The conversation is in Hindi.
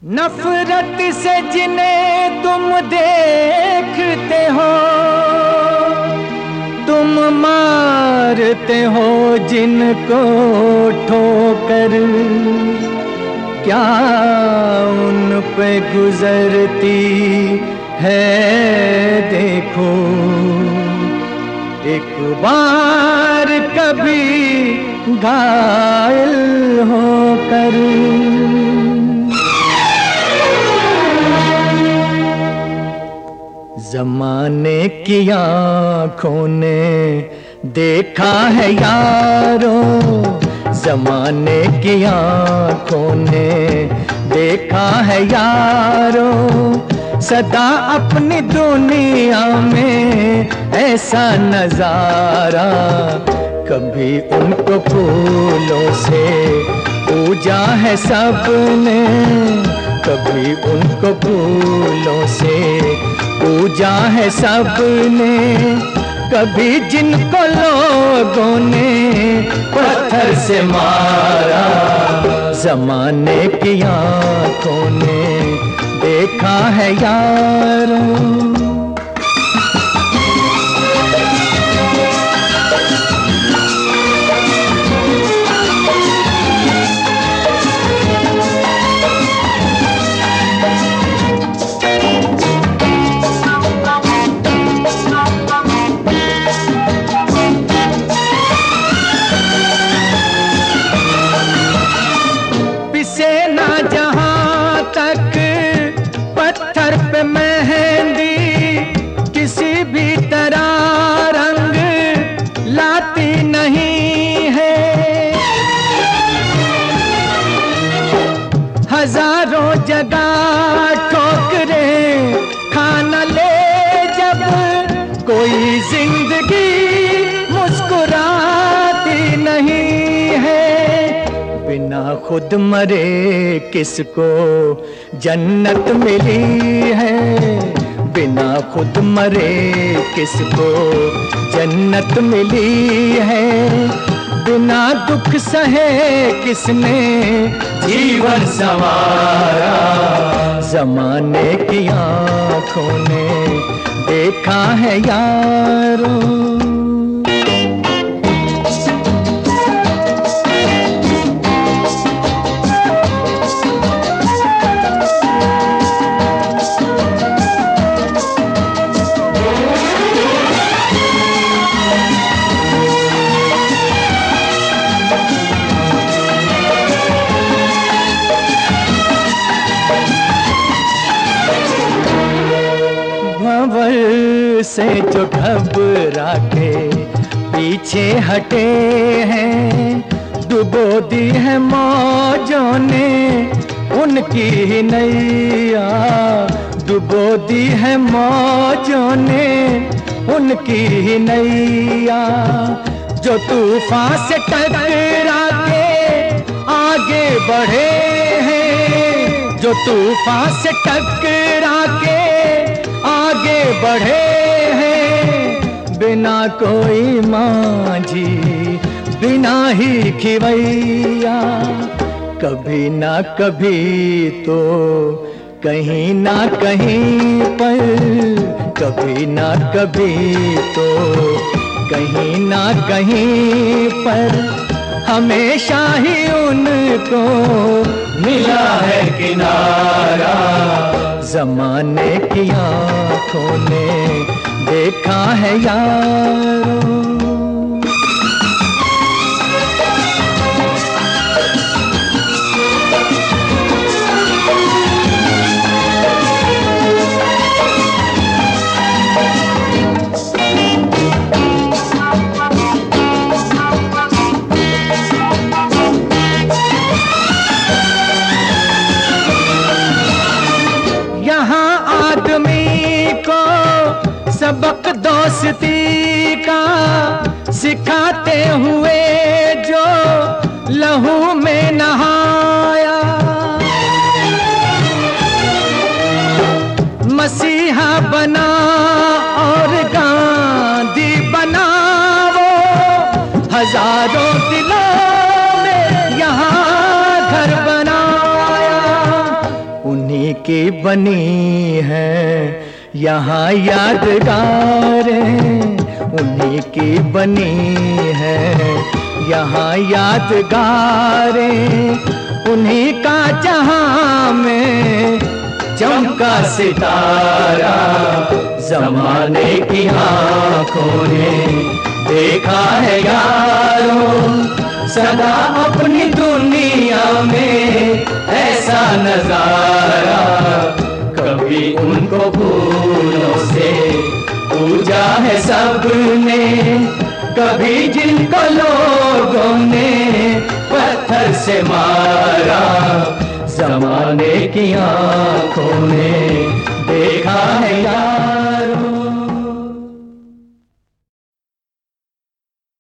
नफरत से जिन्हें तुम देखते हो, तुम मारते हो जिनको ठोकर, क्या उन पे गुजरती है देखो एक बार कभी घायल होकर। ज़माने की आँखों ने देखा है यारों, ज़माने की आँखों ने देखा है यारों, सदा अपनी दुनिया में ऐसा नजारा। कभी उनको फूलों से पूजा है सबने, कभी उनको फूलों से पूजा है सबने, कभी जिनको लोगों ने पत्थर से मारा। ज़माने की आँखों ने देखा है यारों। पत्थर पे मेहंदी किसी भी तरह रंग लाती नहीं है। हजारों जगह ठोकरें खाना ले जब कोई जिंदगी मुस्कुराती नहीं है। बिना खुद मरे किसको जन्नत मिली है, बिना खुद मरे किसको जन्नत मिली है। बिना दुख सहे किसने जीवन संवारा। ज़माने की आँखों ने देखा है यारों। भंवर से जो घबरा के पीछे हटे हैं, डुबो दी है मौजों ने उनकी ही नैया, डुबो दी है मौजों ने उनकी ही नैया। जो तूफान से टकरा के आगे बढ़े हैं, जो तूफान से टकरा के आगे बढ़े हैं, बिना कोई मांझी बिना ही खिवैया। कभी ना कभी तो कहीं ना कहीं पर, कभी ना कभी तो कहीं ना कहीं पर हमेशा ही उनको मिला है किनारा। ज़माने की आँखों ने देखा है यारों। सबक दोस्ती का सिखाते हुए जो लहू में नहाया, मसीहा बना और गांधी बना वो, हजारों दिलों में यहाँ घर बनाया। की बनी है यहाँ यादगारें, उन्हीं की बनी है यहाँ यादगारें। उन्हीं का जहां में चमका सितारा, जमाने की आंखों ने देखा है यारों सदा अपनी दुनिया में ऐसा नजारा। कभी उनको फूलों से पूजा है सबने, कभी जिनको लोगों ने पत्थर से मारा। जमाने की आंखों ने देखा है यार।